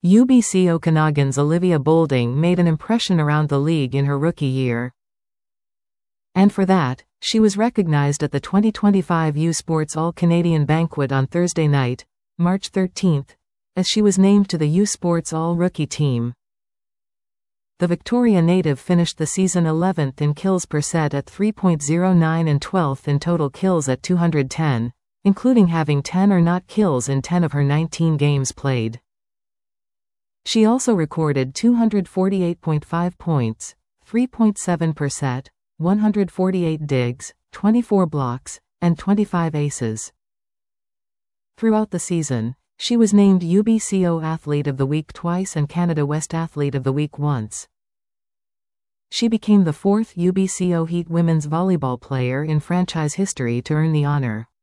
UBC Okanagan's Olivia Boulding made an impression around the league in her rookie year. And for that, she was recognized at the 2025 U Sports All-Canadian Banquet on Thursday night, March 13, as she was named to the U Sports All-Rookie team. The Victoria native finished the season 11th in kills per set at 3.09 and 12th in total kills at 210, including having 10 or not kills in 10 of her 19 games played. She also recorded 248.5 points, 3.7 per set, 148 digs, 24 blocks, and 25 aces. Throughout the season, she was named UBCO Athlete of the Week twice and Canada West Athlete of the Week once. She became the fourth UBCO Heat women's volleyball player in franchise history to earn the honor.